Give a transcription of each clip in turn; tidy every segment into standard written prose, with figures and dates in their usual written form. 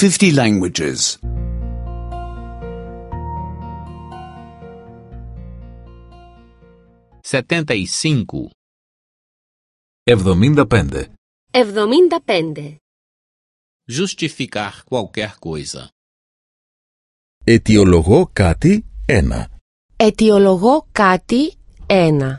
50 languages. 75. 75. 75. Justificar qualquer coisa. Αιτιολογώ κάτι 1. Αιτιολογώ κάτι 1.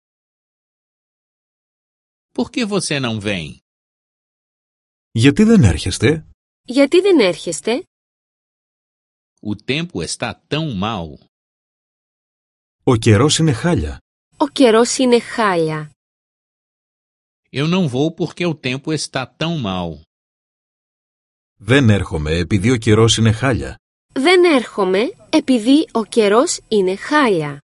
Por que você não vem? Γιατί δεν έρχεστε? Γιατί δεν έρχεστε? O tempo está tão mal. Ο καιρός είναι χάλια. Ο καιρός είναι χάλια. Eu não vou porque o tempo está tão mal. Δεν έρχομαι επειδή ο καιρός είναι χάλια. Δεν έρχομαι επειδή ο καιρός είναι χάλια.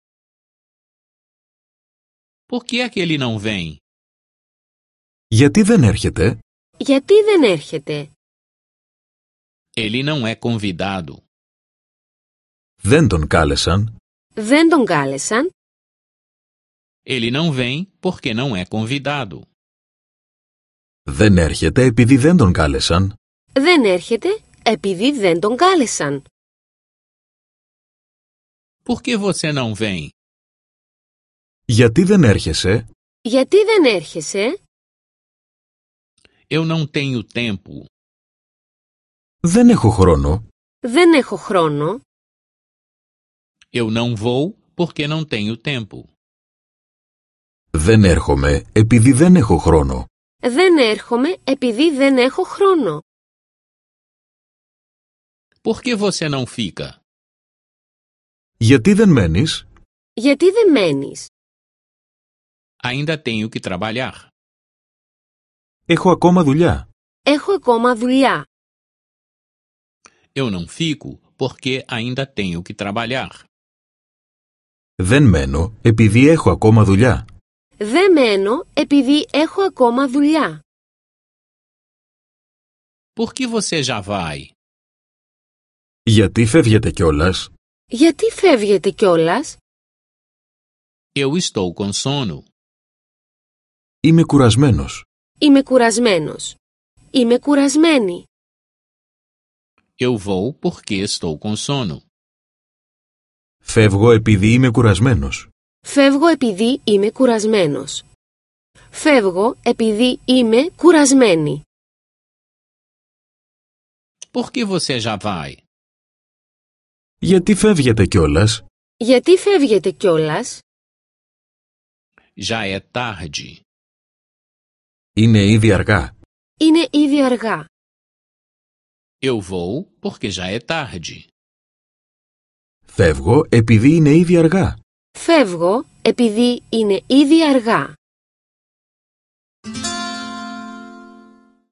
Por que aquele não vem? Γιατί δεν έρχεται? Γιατί δεν έρχεται? Ele não é convidado. Δεν τον κάλεσαν. Δεν τον κάλεσαν. Ele não vem porque não é convidado. Δεν έρχεται επειδή δεν τον κάλεσαν. Δεν έρχεται επειδή δεν τον κάλεσαν. Por que você não vem? Γιατί δεν έρχεσαι? Γιατί δεν έρχεσαι? Eu não tenho tempo. Δεν έχω χρόνο. Δεν έχω χρόνο. Eu não vou porque não tenho tempo. Δεν έρχομαι επειδή δεν έχω χρόνο. Δεν έρχομαι επειδή δεν έχω χρόνο. Por que você não fica? Γιατί δεν μένεις? Γιατί δεν μένεις? Ainda tenho que trabalhar. Έχω ακόμα δουλειά. Έχω ακόμα δουλειά. Eu não fico porque ainda tenho que trabalhar. Δεν μένω επειδή έχω ακόμα δουλειά. Δεν μένω επειδή έχω ακόμα δουλειά. Por que você já vai? Γιατί φεύγετε κιόλας? Γιατί φεύγετε κιόλας? Eu estou com sono. Είμαι κουρασμένος. Είμαι κουρασμένος. Είμαι κουρασμένη. Eu vou porque estou com sono. Φεύγω επειδή είμαι κουρασμένος. Φεύγω επειδή είμαι κουρασμένος. Φεύγω επειδή είμαι κουρασμένη. Por que você já vai? Γιατί φεύγετε κιόλας? Γιατί φεύγετε κιόλας? Já é tarde. Είναι ήδη αργά. Είναι ήδη αργά. Eu vou porque já é tarde. Φεύγω επειδή είναι ήδη αργά. Φεύγω επειδή είναι ήδη αργά.